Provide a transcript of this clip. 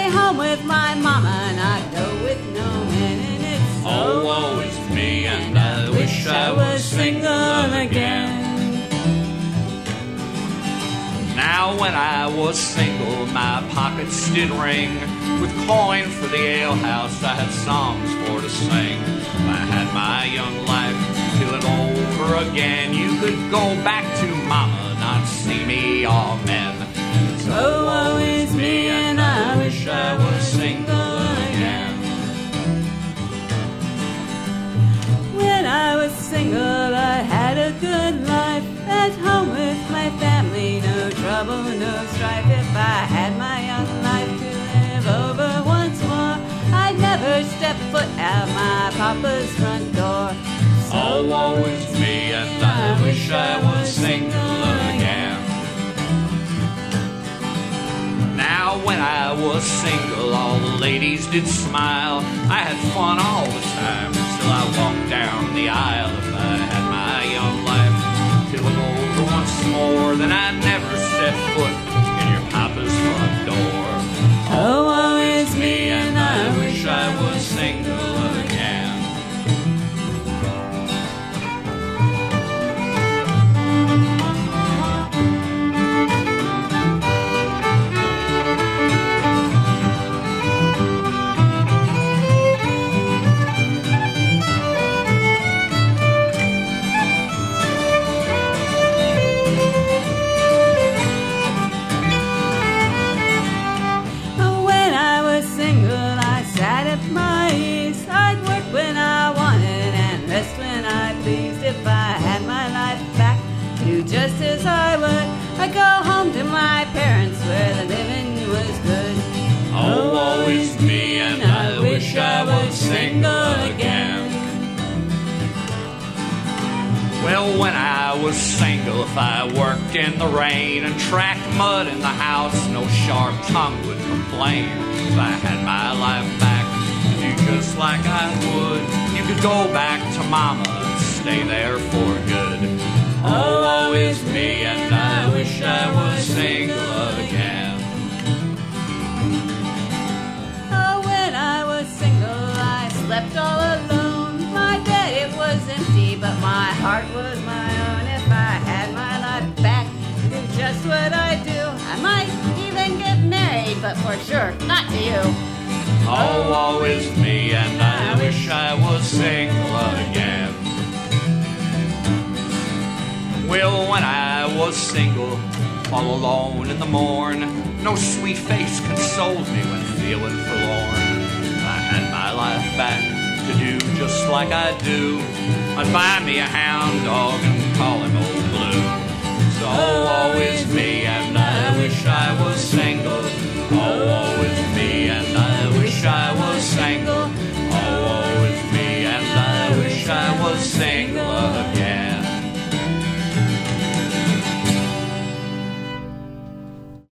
stay home with my mama, not go with no man. And it's Oh, woe is me, and I wish I was single again. Now when I was single, my pockets did ring with coin for the alehouse. I had songs for to sing. If I had my young life till it over again, you could go back to mama, not see me, amen. oh, woe is me, and I wish I was single again. When I was single, I had a good life at home with my family. No trouble, no strife. If I had my young life to live over once more, I'd never step foot out my papa's front door. Oh, woe is me, and I wish I was single again. Now when I was single, all the ladies did smile. I had fun all the time till I walked down the aisle. If I had my young life till it over once more, then I'd never set foot in your papa's front door. Oh, woe is me, and I wish I was single again. When I was single, I sat at my ease. I'd work when I wanted and rest when I pleased. If I had my life back, do just as I would. I'd go home to my parents where the living was good. Oh, woe is me, and I wish I was single again. Well, when I was single, if I worked in the rain and tracked mud in the house, no sharp tongue would complain. If I had my life back to do just like I would, you could go back to mama and stay there for good. Oh, woe is me, and I wish I was single again. Oh, when I was single, I slept all alone. My bed, it was empty, but my heart was my own. If I had my life back, do just what I do. I might even get married, but for sure, not to you. Oh, woe is me, and I wish I was single again. Well, when I was single, all alone in the morn, no sweet face consoled me when feeling forlorn. If I had my life back to do just like I do, I'd buy me a hound dog and call him old